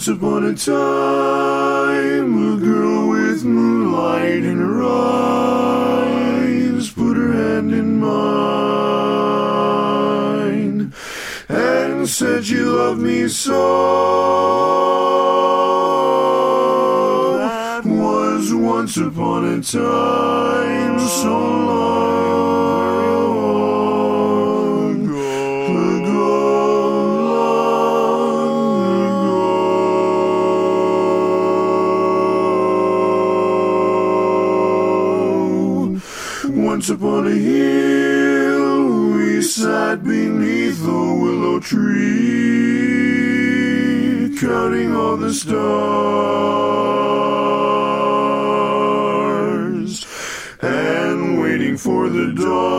Once upon a time, a girl with moonlight in her eyes put her hand in mine and said she loved me so. That was once upon a time, so long ago. Once upon a hill, we sat beneath a willow tree, counting all the stars and waiting for the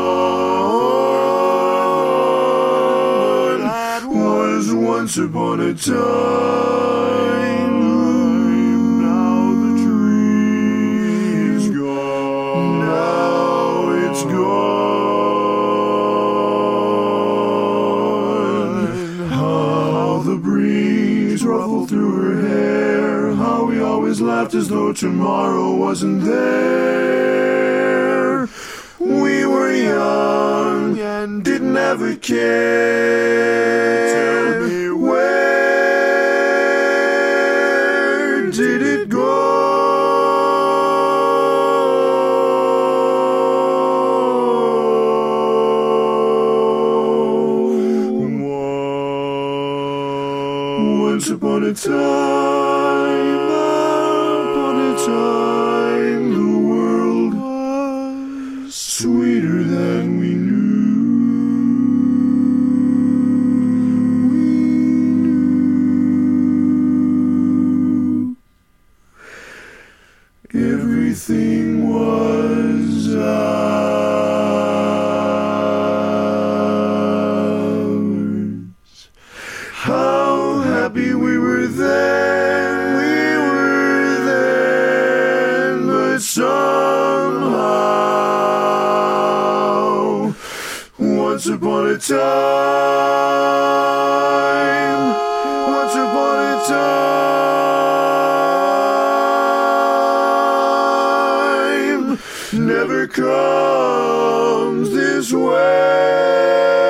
dawn. That was once upon a time. Now the tree is gone. Now it's gone. How the breeze ruffled through her hair. How we always laughed as though tomorrow wasn't there. We were young and didn't ever care. Tell me, where did it go? Once upon a time, the world was sweeter than we knew. Everything was ours. How happy we were then, but somehow, once upon a time, never comes this way.